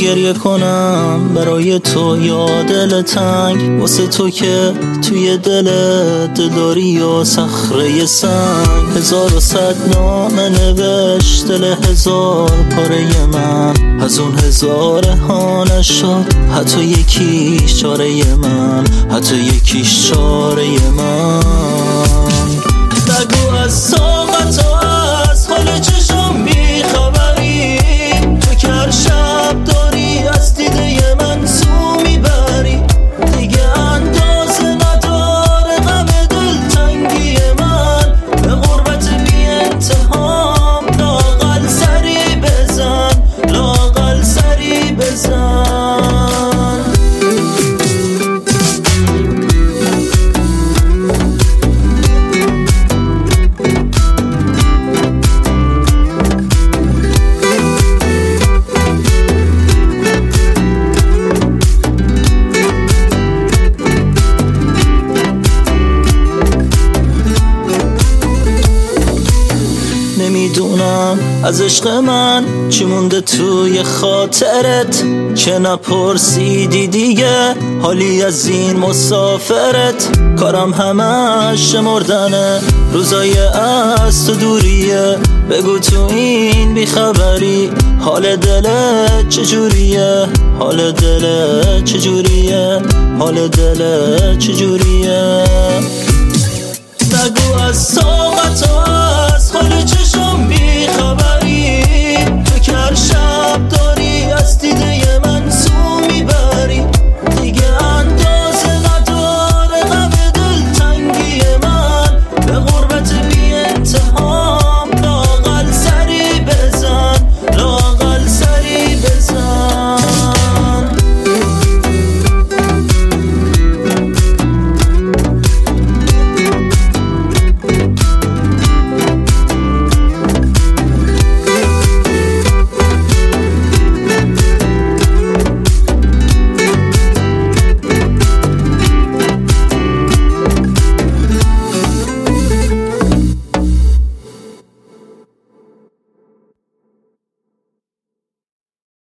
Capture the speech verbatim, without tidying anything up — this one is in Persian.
گریه کنم برای تو یا دل تنگ واسه تو که توی دلت داری یا صخره سنگ. هزار و صد نامه نوشت دل هزار پاره من، از اون هزار ها نشد حتی یکیش چاره من، حتی یکیش چاره من. نگو از طاقت و از حال چشم بیخبری، تو که هر شب داری از دیده من سو میبری. دیگه اندازه نداره غم دلتنگی من، به غربت بی انتهام لااقل سری بزن، لااقل سری بزن. نمیدونم از عشق من چی مونده توی خاطرت، که نپرسیدی دیگه حالی از این مسافرت. کارم همش شمردنه روزای از تو دوریه، بگو تو این بیخبری حال دلت چجوریه، حال دلت چجوریه، حال دلت چجوریه. نگو از طاقت و از حال چشم بیخبری، تو که هر شب داری از دیده